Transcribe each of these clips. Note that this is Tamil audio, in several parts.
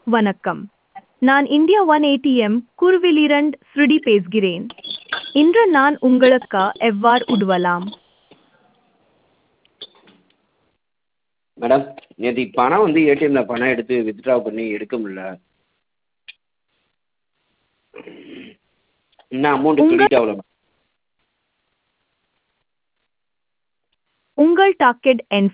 வணக்கம். நான் இந்தியா ஒன் ஏடிஎம் குருவிலிரண்ட் ஸ்ருடி பேசுகிறேன். இன்று நான் உங்களுக்கு எவ்வாறு உதவலாம்? மேடம், நேத்திக்கு பணம் வந்து ஏடிஎம்ல பணம் எடுத்து வித்ட்ரா பண்ணி எடுக்க முடியல. இன்னும் அமௌண்ட் கிரெடிட் ஆகல. உங்கள் டாக்கெட் எண்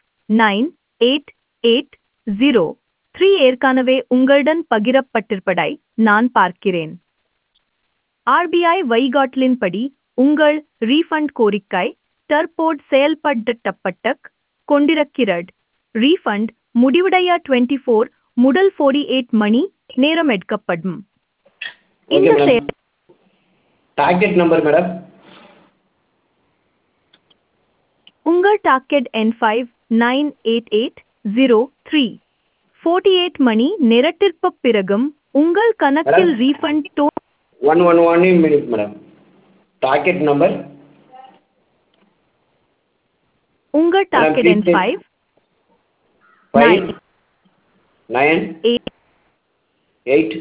598803 ஏற்கனவே உங்களுடன் பகிரப்பட்டிருப்பதை நான் பார்க்கிறேன். ஆர்பிஐ வழிகாட்டலின்படி உங்கள் ரீஃபண்ட் கோரிக்கை தற்போது செயல்படுத்தப்பட்டு கொண்டிருக்கிறது. ரீஃபண்ட் முடிவடைய 24 முதல் 48 மணி நேரம் எடுக்கப்படும். ஓகே இந்த மேடம். Target number madam. உங்கள் டாக்கெட் எண் 598803 48 மணி நேரத்திற்குப் பிறகும் உங்கள் கணக்கில் madam. Refund one minute madam. Target number. உங்கள் டாக்கெட் எண் 5 9 8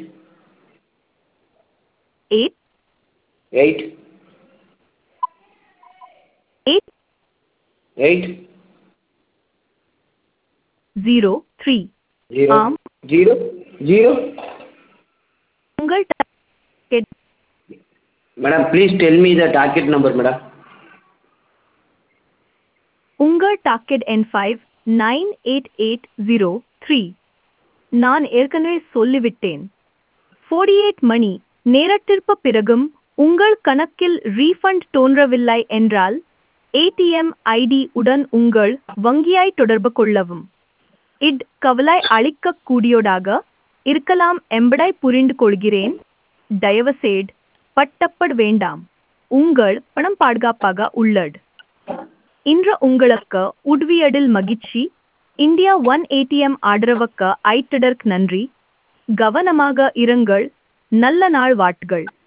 8 03 ஆம். 0 உங்கள் டாக்கெட் madam, please tell me the target number madam. உங்கள் டாக்கெட் எண் 598803 நான் ஏற்கனவே சொல்லிவிட்டேன். 48 மணி நேரத்திற்குப் பிறகும் உங்கள் கணக்கில் ரீஃபண்ட் தோன்றவில்லை என்றால் ஏடிஎம் ஐடி உடன் உங்கள் வங்கியை தொடர்பு கொள்ளவும். இது கவலை அளிக்கக்கூடியதாக இருக்கலாம் என்பதை புரிந்து கொள்கிறேன். தயவுசெய்து பட்டப்பட வேண்டாம். உங்கள் பணம் பாதுகாப்பாக உள்ளது. இன்று உங்களுக்கு உதவியதில் மகிழ்ச்சி. இந்தியா ஒன் ஏடிஎம் ஆதரவுக்கு ஐட்டதற்கு நன்றி. கவனமாக இருங்கள். நல்ல நாள் வாழ்த்துகள்.